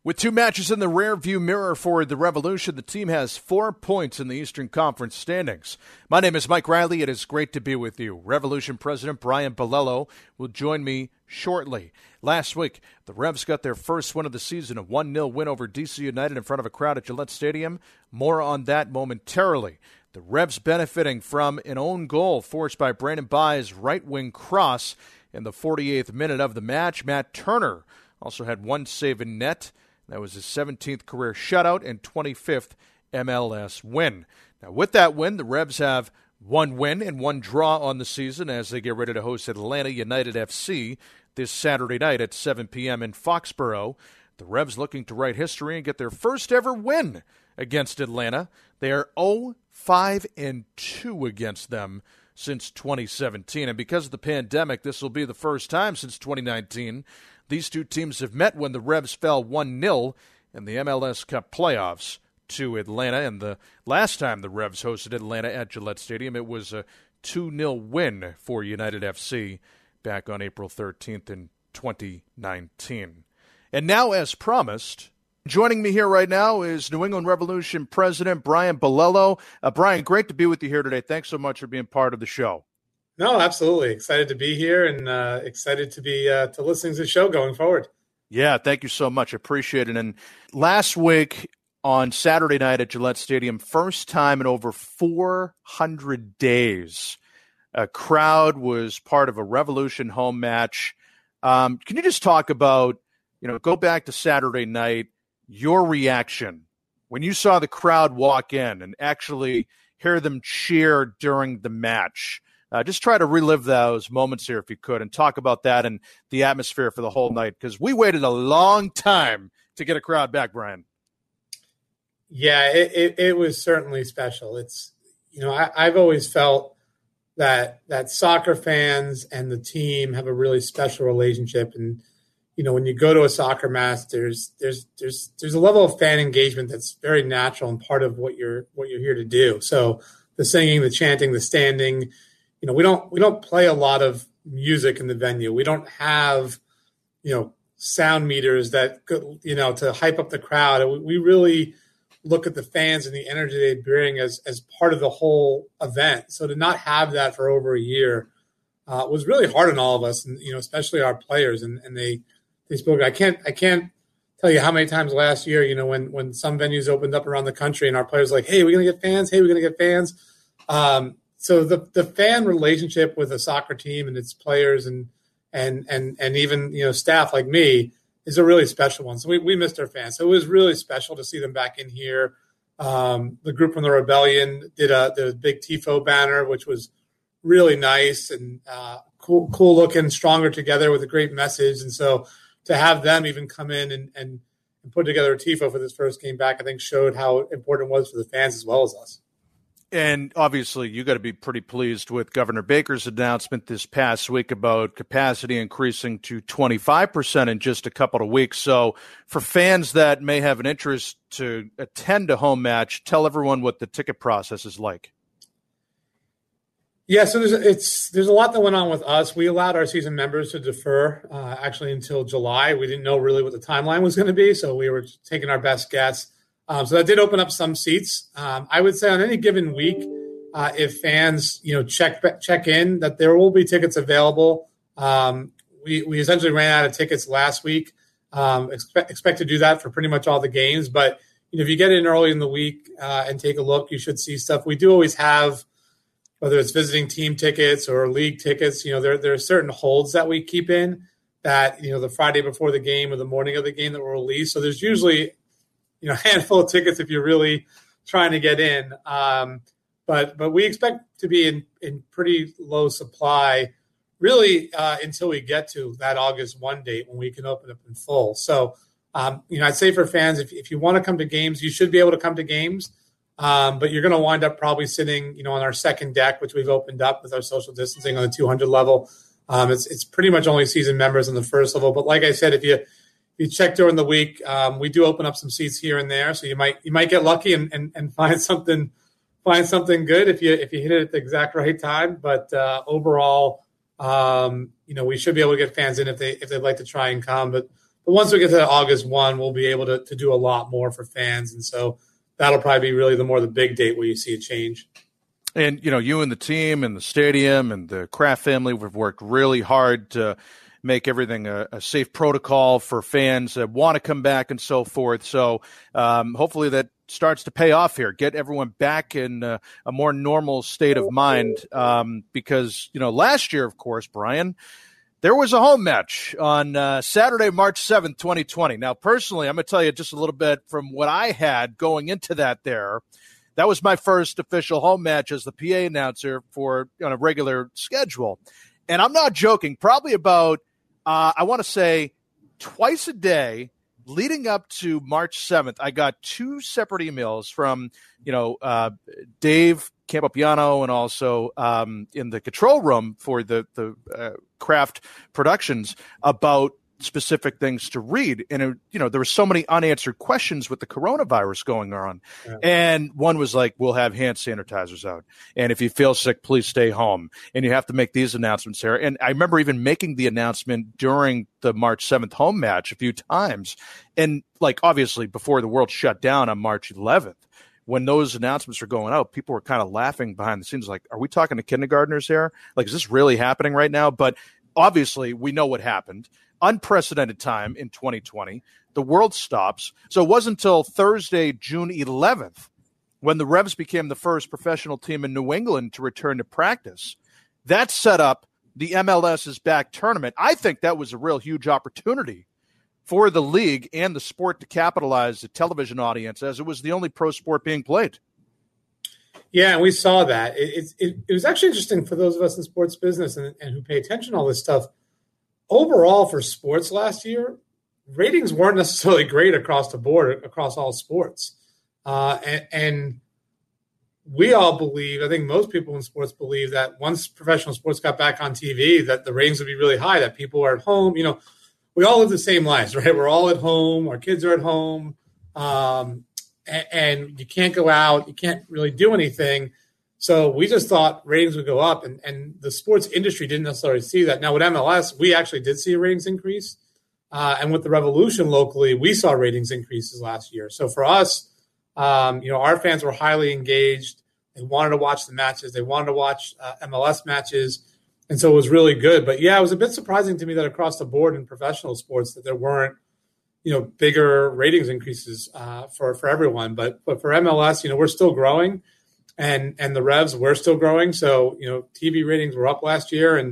With 2 matches in the rearview mirror for the Revolution, the team has 4 points in the Eastern Conference standings. My name is Mike Riley. It is great to be with you. Revolution President Brian Bolello will join me shortly. Last week, the Revs got their first win of the season, a 1-0 win over DC United in front of a crowd at Gillette Stadium. More on that momentarily. The Revs benefiting from an own goal forced by Brandon Bye's right-wing cross in the 48th minute of the match. Matt Turner also had 1 save in net. That was his 17th career shutout and 25th MLS win. Now, with that win, the Revs have 1 win and 1 draw on the season as they get ready to host Atlanta United FC this Saturday night at 7 p.m. in Foxborough. The Revs looking to write history and get their first ever win against Atlanta. They are 0-5-2 against them since 2017. And because of the pandemic, this will be the first time since 2019 these two teams have met when the Revs fell 1-0 in the MLS Cup playoffs to Atlanta. And the last time the Revs hosted Atlanta at Gillette Stadium, it was a 2-0 win for United FC back on April 13th in 2019. And now, as promised, joining me here right now is New England Revolution President Brian Bolello. Brian, great to be with you here today. Thanks so much for being part of the show. No, absolutely. Excited to be here and excited to be to listening to the show going forward. Yeah, thank you so much. Appreciate it. And last week on Saturday night at Gillette Stadium, first time in over 400 days, a crowd was part of a Revolution home match. Can you just talk about, go back to Saturday night, your reaction when you saw the crowd walk in and actually hear them cheer during the match? Just try to relive those moments here if you could and talk about that and the atmosphere for the whole night, because we waited a long time to get a crowd back, Brian. Yeah, it was certainly special. It's, I've always felt that soccer fans and the team have a really special relationship. And, when you go to a soccer match, there's a level of fan engagement that's very natural and part of what you're here to do. So the singing, the chanting, the standing, we don't play a lot of music in the venue. We don't have, sound meters that, to hype up the crowd. We really look at the fans and the energy they bring as part of the whole event. So to not have that for over a year was really hard on all of us, and especially our players. And they spoke. I can't tell you how many times last year, when some venues opened up around the country and our players were like, "Hey, we're gonna get fans. Hey, we're gonna get fans." So the fan relationship with a soccer team and its players and even staff like me is a really special one. So we missed our fans. So it was really special to see them back in here. The group from the Rebellion did a big TIFO banner, which was really nice and cool looking, stronger together with a great message. And so to have them even come in and put together a TIFO for this first game back, I think showed how important it was for the fans as well as us. And obviously, you got to be pretty pleased with Governor Baker's announcement this past week about capacity increasing to 25% in just a couple of weeks. So for fans that may have an interest to attend a home match, tell everyone what the ticket process is like. Yeah, so there's a lot that went on with us. We allowed our season members to defer actually until July. We didn't know really what the timeline was going to be, so we were taking our best guess. So that did open up some seats. I would say on any given week, if fans, check in, that there will be tickets available. We essentially ran out of tickets last week. Expect to do that for pretty much all the games. But if you get in early in the week and take a look, you should see stuff. We do always have, whether it's visiting team tickets or league tickets, there are certain holds that we keep in that, the Friday before the game or the morning of the game that were released. So there's usually a handful of tickets if you're really trying to get in. But we expect to be in pretty low supply really until we get to that August 1 date when we can open up in full. So, I'd say for fans, if you want to come to games, you should be able to come to games. But you're going to wind up probably sitting, on our second deck, which we've opened up with our social distancing on the 200 level. It's pretty much only season members on the first level. But like I said, if you check during the week, we do open up some seats here and there, so you might get lucky and find something good if you hit it at the exact right time. But overall, we should be able to get fans in if they'd like to try and come. But But once we get to August 1, we'll be able to do a lot more for fans. And so that'll probably be really the big date where you see a change. And, you and the team and the stadium and the Kraft family, we've worked really hard to make everything a safe protocol for fans that want to come back and so forth. So hopefully that starts to pay off here, get everyone back in a more normal state of mind. Because, last year, of course, Brian, there was a home match on Saturday, March 7th, 2020. Now, personally, I'm going to tell you just a little bit from what I had going into that there. That was my first official home match as the PA announcer on a regular schedule. And I'm not joking, probably about, I want to say, twice a day leading up to March 7th, I got two separate emails from, Dave Campopiano and also in the control room for the Kraft Productions about specific things to read. And, there were so many unanswered questions with the coronavirus going on. Yeah. And one was like, we'll have hand sanitizers out. And if you feel sick, please stay home. And you have to make these announcements here. And I remember even making the announcement during the March 7th home match a few times. And obviously before the world shut down on March 11th, when those announcements were going out, people were kind of laughing behind the scenes. Like, are we talking to kindergartners here? Is this really happening right now? But obviously we know what happened. Unprecedented time in 2020. The world stops. So it wasn't until Thursday, June 11th, when the Revs became the first professional team in New England to return to practice. That set up the MLS's back tournament. I think that was a real huge opportunity for the league and the sport to capitalize the television audience, as it was the only pro sport being played. Yeah, and we saw that. It was actually interesting for those of us in sports business and who pay attention to all this stuff. Overall, for sports last year, ratings weren't necessarily great across the board, across all sports. And we all believe, I think most people in sports believe, that once professional sports got back on TV, that the ratings would be really high, that people are at home. We all live the same lives, right? We're all at home. Our kids are at home. And you can't go out. You can't really do anything. So we just thought ratings would go up, and the sports industry didn't necessarily see that. Now with MLS, we actually did see a ratings increase. And with the Revolution locally, we saw ratings increases last year. So for us, our fans were highly engaged. They wanted to watch the matches. They wanted to watch MLS matches. And so it was really good. But yeah, it was a bit surprising to me that across the board in professional sports that there weren't, bigger ratings increases for everyone. But for MLS, we're still growing. And the Revs, we're still growing. So, TV ratings were up last year. And,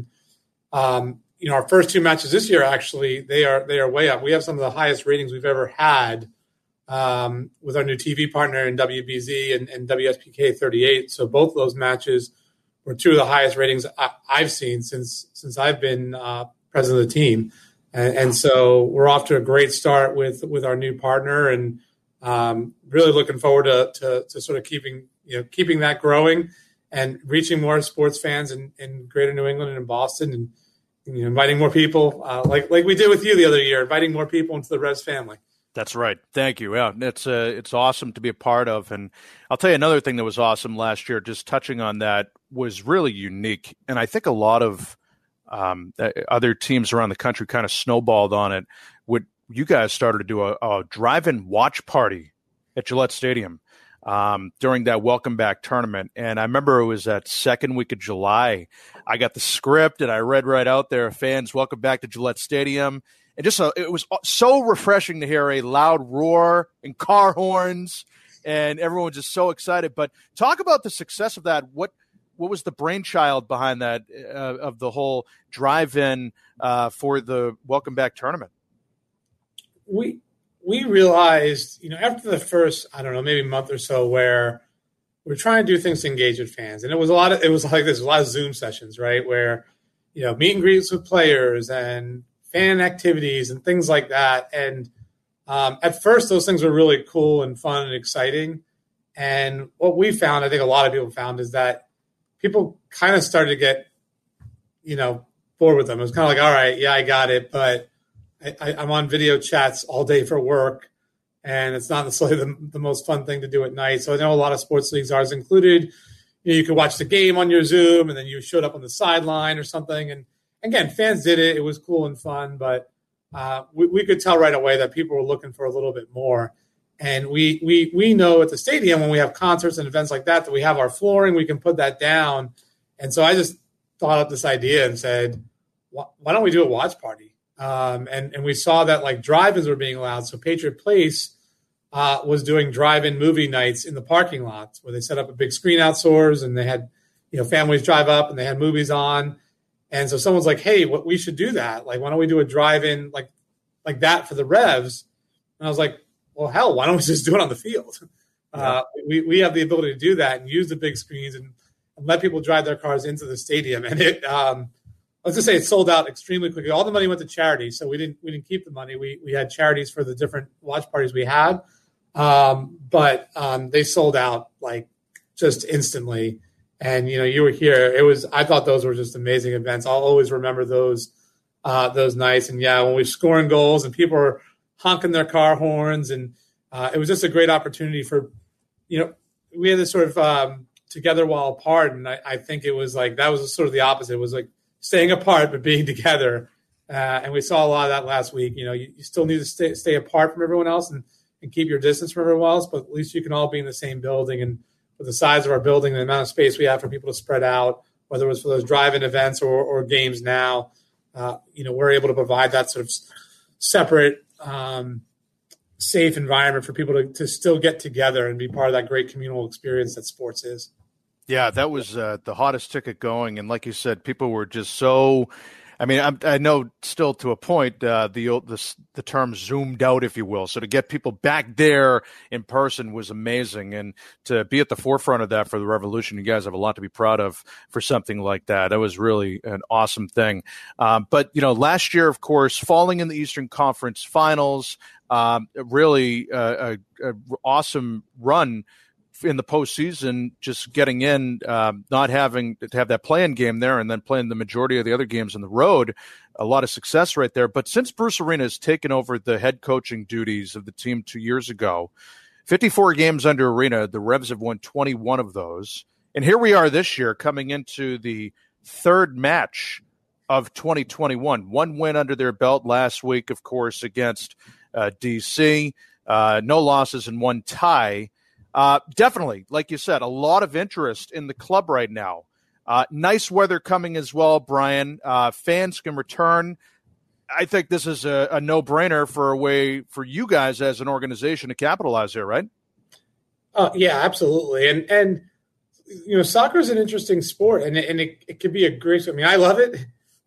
our first two matches this year, actually, they are way up. We have some of the highest ratings we've ever had with our new TV partner in WBZ and WSPK 38. So both of those matches were two of the highest ratings I've seen since I've been president of the team. And so we're off to a great start with our new partner, and really looking forward to sort of keeping that growing and reaching more sports fans in greater New England and in Boston, and inviting more people like we did with you the other year, inviting more people into the Revs family. That's right. Thank you. Yeah, it's awesome to be a part of. And I'll tell you another thing that was awesome last year, just touching on that, was really unique. And I think a lot of other teams around the country kind of snowballed on it. You guys started to do a drive-in watch party at Gillette Stadium during that Welcome Back tournament. And I remember it was that second week of July. I got the script and I read right out there, fans, welcome back to Gillette Stadium. And it was so refreshing to hear a loud roar and car horns, and everyone was just so excited. But talk about the success of that. What was the brainchild behind that, of the whole drive-in for the Welcome Back tournament? We realized, after the first, maybe month or so, where we're trying to do things to engage with fans, and it was a lot of Zoom sessions, right, where meet and greets with players and fan activities and things like that. And at first, those things were really cool and fun and exciting. And what we found, I think a lot of people found, is that people kind of started to get, bored with them. It was kind of like, all right, yeah, I got it, but I'm on video chats all day for work, and it's not necessarily the most fun thing to do at night. So I know a lot of sports leagues, ours included, you could watch the game on your Zoom, and then you showed up on the sideline or something. And again, fans did it. It was cool and fun, but we could tell right away that people were looking for a little bit more. And we know at the stadium when we have concerts and events like that we have our flooring, we can put that down. And so I just thought up this idea and said, why don't we do a watch party? And we saw that like drive-ins were being allowed. So Patriot Place was doing drive-in movie nights in the parking lots where they set up a big screen outdoors and they had, families drive up and they had movies on. And so someone's like, hey, we should do that. Like, why don't we do a drive-in like that for the Revs? And I was like, well, hell, why don't we just do it on the field? Yeah. We have the ability to do that and use the big screens and let people drive their cars into the stadium. And let's just say it sold out extremely quickly. All the money went to charity, so we didn't keep the money. We had charities for the different watch parties we had, but they sold out like just instantly. And you were here. I thought those were just amazing events. I'll always remember those nights. And yeah, when we're scoring goals and people are honking their car horns, and it was just a great opportunity for, we had this sort of together while apart, and I think it was like that was sort of the opposite. It was like staying apart but being together, and we saw a lot of that last week. You still need to stay apart from everyone else and keep your distance from everyone else, but at least you can all be in the same building. And with the size of our building and the amount of space we have for people to spread out, whether it was for those drive-in events or games now, we're able to provide that sort of separate, safe environment for people to still get together and be part of that great communal experience that sports is. Yeah, that was the hottest ticket going. And like you said, people were just so – I know still to a point the term zoomed out, if you will. So to get people back there in person was amazing. And to be at the forefront of that for the Revolution, you guys have a lot to be proud of for something like that. That was really an awesome thing. But, last year, of course, falling in the Eastern Conference Finals, really a awesome run in the postseason, just getting in, not having to have that play-in game there and then playing the majority of the other games on the road, a lot of success right there. But since Bruce Arena has taken over the head coaching duties of the team 2 years ago, 54 games under Arena, the Revs have won 21 of those. And here we are this year coming into the third match of 2021. One win under their belt last week, of course, against DC. No losses and one tie. Definitely, like you said, a lot of interest in the club right now. Nice weather coming as well, Brian. Fans can return. I think this is a no-brainer for a way for you guys as an organization to capitalize here, right? Yeah, absolutely. And soccer is an interesting sport, and it could be a great. I love it,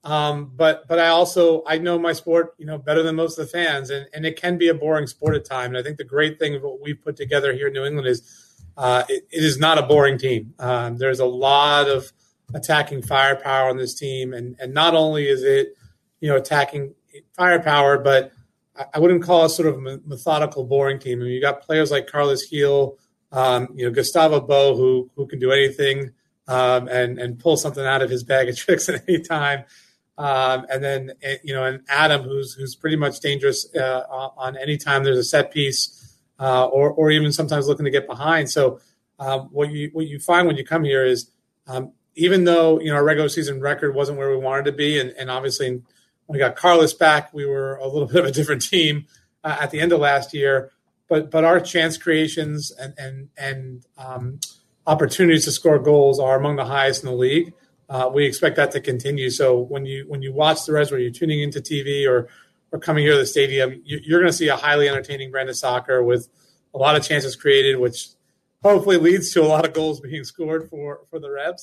but I know my sport better than most of the fans, and it can be a boring sport at times. And I think the great thing of what we've put together here in New England is it is not a boring team. There's a lot of attacking firepower on this team, and not only is it attacking firepower, but I wouldn't call it sort of a methodical, boring team. You got players like Carlos Gil, Gustavo Bo, who can do anything and pull something out of his bag of tricks at any time. And then, and Adam, who's pretty much dangerous on any time there's a set piece or even sometimes looking to get behind. So what you find when you come here is even though, our regular season record wasn't where we wanted to be, and obviously when we got Carlos back, we were a little bit of a different team at the end of last year. But our chance creations and opportunities to score goals are among the highest in the league. We expect that to continue. So when you watch the Reds, whether you're tuning into TV or coming here to the stadium, you're going to see a highly entertaining brand of soccer with a lot of chances created, which hopefully leads to a lot of goals being scored for the Revs.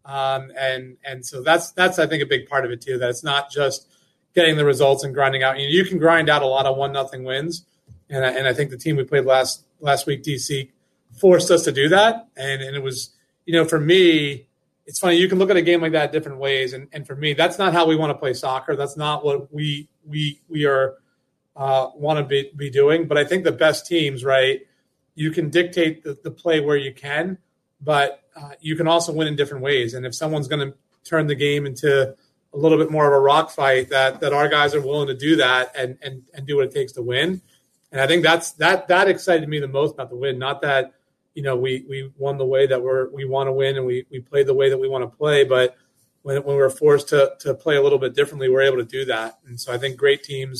And so that's I think a big part of it too. That it's not just getting the results and grinding out. You can grind out a lot of 1-0 wins, and I think the team we played last week, DC, forced us to do that. And it was for me. It's funny, you can look at a game like that different ways, and for me, that's not how we want to play soccer. That's not what we are want to be doing. But I think the best teams, right, you can dictate the play where you can, but you can also win in different ways. And if someone's going to turn the game into a little bit more of a rock fight, that our guys are willing to do that and do what it takes to win. And I think that excited me the most about the win, not that we won the way that we want to win and we played the way that we want to play. But when we were forced to play a little bit differently, we're able to do that. And so I think great teams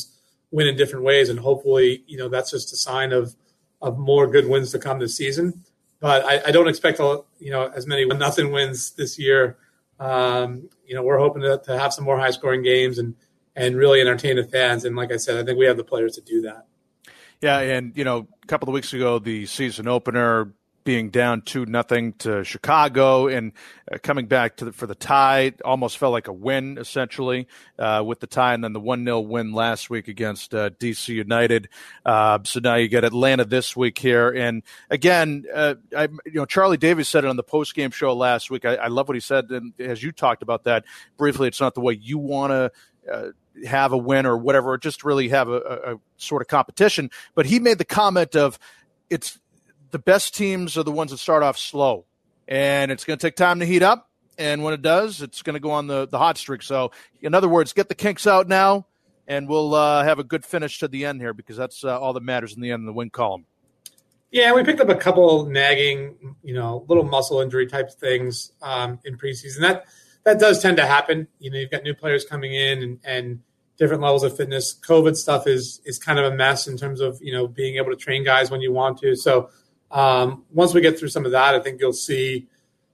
win in different ways. And hopefully, that's just a sign of more good wins to come this season. But I don't expect, as many 1-0 wins this year. We're hoping to have some more high scoring games and really entertain the fans. And like I said, I think we have the players to do that. Yeah. And, a couple of weeks ago, the season opener being down 2-0 to Chicago and coming back for the tie almost felt like a win, essentially, with the tie, and then the 1-0 win last week against DC United. So now you get Atlanta this week here. And again, Charlie Davies said it on the post-game show last week. I love what he said, and as you talked about that briefly, it's not the way you want to have a win or whatever, just really have a sort of competition. But he made the comment of it's the best teams are the ones that start off slow, and it's going to take time to heat up. And when it does, it's going to go on the hot streak. So in other words, get the kinks out now, and we'll have a good finish to the end here, because that's all that matters in the end of the win column. Yeah, we picked up a couple nagging, little muscle injury type things in preseason. That does tend to happen. You've got new players coming in and different levels of fitness. COVID stuff is kind of a mess in terms of, being able to train guys when you want to. So once we get through some of that, I think you'll see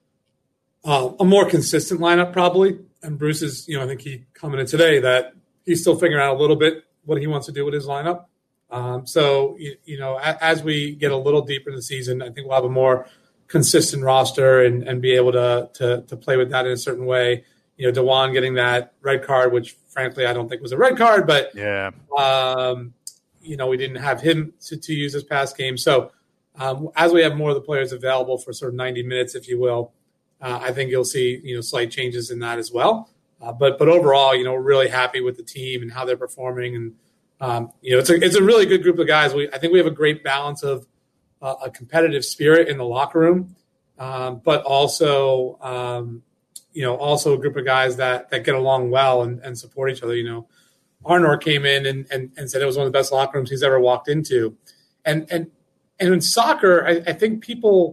a more consistent lineup probably. And Bruce is, I think he commented today that he's still figuring out a little bit what he wants to do with his lineup. So as we get a little deeper in the season, I think we'll have a more consistent roster and be able to play with that in a certain way. Dewan getting that red card, which frankly I don't think was a red card, but yeah, we didn't have him to use this past game. So as we have more of the players available for sort of 90 minutes, if you will, I think you'll see slight changes in that as well. But overall, we're really happy with the team and how they're performing, and it's a really good group of guys. I think we have a great balance of a competitive spirit in the locker room, but also also a group of guys that get along well and support each other. Arnor came in and said it was one of the best locker rooms he's ever walked into, and in soccer, I think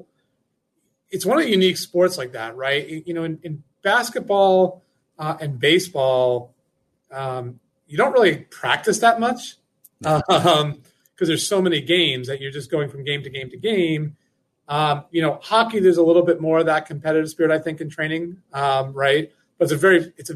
it's one of the unique sports like that, right? In basketball and baseball, you don't really practice that much because there's so many games that you're just going from game to game to game. Hockey, there's a little bit more of that competitive spirit, I think, in training, right? But it's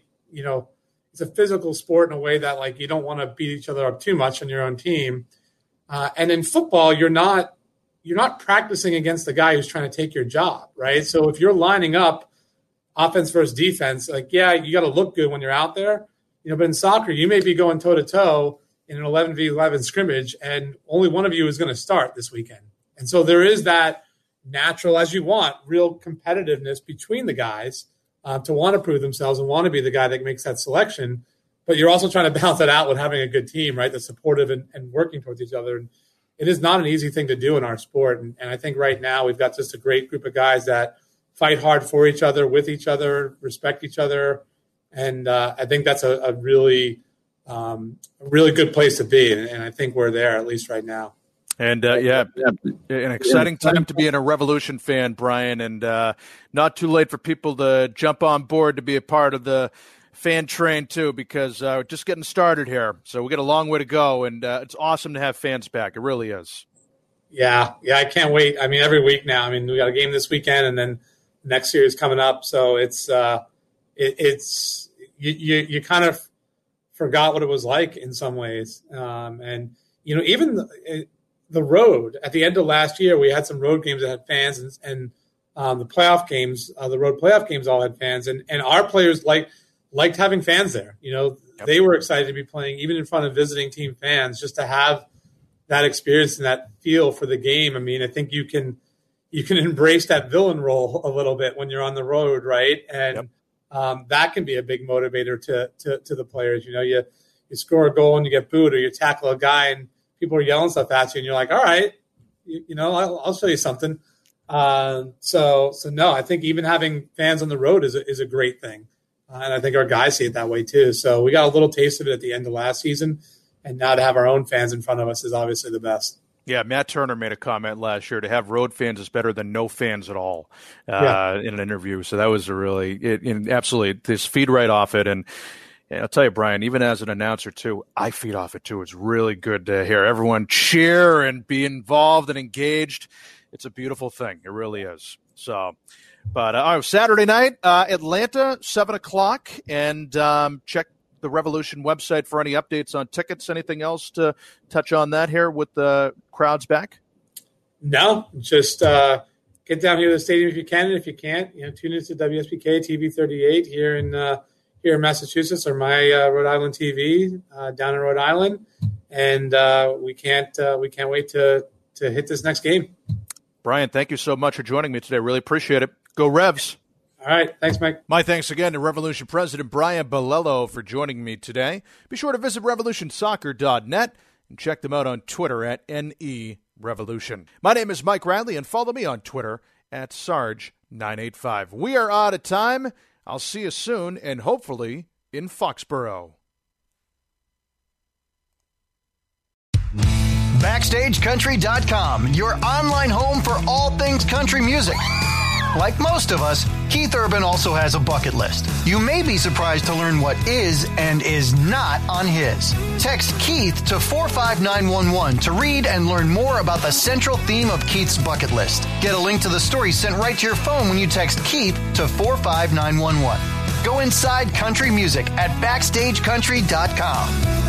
a physical sport in a way that, like, you don't want to beat each other up too much on your own team. And in football, you're not practicing against the guy who's trying to take your job, right? So if you're lining up offense versus defense, you got to look good when you're out there. But in soccer, you may be going toe to toe in an 11v11 scrimmage, and only one of you is going to start this weekend. And so there is that natural, as you want, real competitiveness between the guys to want to prove themselves and want to be the guy that makes that selection. But you're also trying to balance that out with having a good team, right, that's supportive and working towards each other. And it is not an easy thing to do in our sport. And I think right now we've got just a great group of guys that fight hard for each other, with each other, respect each other. And I think that's a really good place to be. And I think we're there, at least right now. And, an exciting time to be a Revolution fan, Brian, and not too late for people to jump on board to be a part of the fan train, too, because we're just getting started here. So we got a long way to go, and it's awesome to have fans back. It really is. Yeah, I can't wait. I mean, every week now. I mean, we got a game this weekend, and then the next series coming up. So it's you kind of forgot what it was like in some ways. And, even the road at the end of last year, we had some road games that had fans, and the playoff games, the road playoff games all had fans, and our players liked having fans there. Yep. They were excited to be playing even in front of visiting team fans, just to have that experience and that feel for the game. I mean, I think you can embrace that villain role a little bit when you're on the road, right? And that can be a big motivator to the players. You score a goal and you get booed, or you tackle a guy and people are yelling stuff at you, and you're like, all right, I'll show you something. So no, I think even having fans on the road is a great thing. And I think our guys see it that way too. So we got a little taste of it at the end of last season, and now to have our own fans in front of us is obviously the best. Yeah, Matt Turner made a comment last year, to have road fans is better than no fans at all in an interview. So that was absolutely, this feed right off it. And Yeah, I'll tell you, Brian, even as an announcer, too, I feed off it, too. It's really good to hear everyone cheer and be involved and engaged. It's a beautiful thing. It really is. So, but Saturday night, Atlanta, 7 o'clock, and check the Revolution website for any updates on tickets. Anything else to touch on that here with the crowds back? No, just get down here to the stadium if you can, and if you can't, tune into WSBK TV 38 here in Massachusetts, or my Rhode Island TV down in Rhode Island, and we can't wait to hit this next game. Brian, thank you so much for joining me today. Really appreciate it. Go Revs. All right. Thanks, Mike. My thanks again to Revolution President Brian Bolello for joining me today. Be sure to visit revolutionsoccer.net and check them out on Twitter at NERevolution. My name is Mike Riley, and follow me on Twitter at Sarge985. We are out of time. I'll see you soon, and hopefully in Foxborough. BackstageCountry.com, your online home for all things country music. Like most of us, Keith Urban also has a bucket list. You may be surprised to learn what is and is not on his. Text Keith to 45911 to read and learn more about the central theme of Keith's bucket list. Get a link to the story sent right to your phone when you text Keith to 45911. Go inside country music at BackstageCountry.com.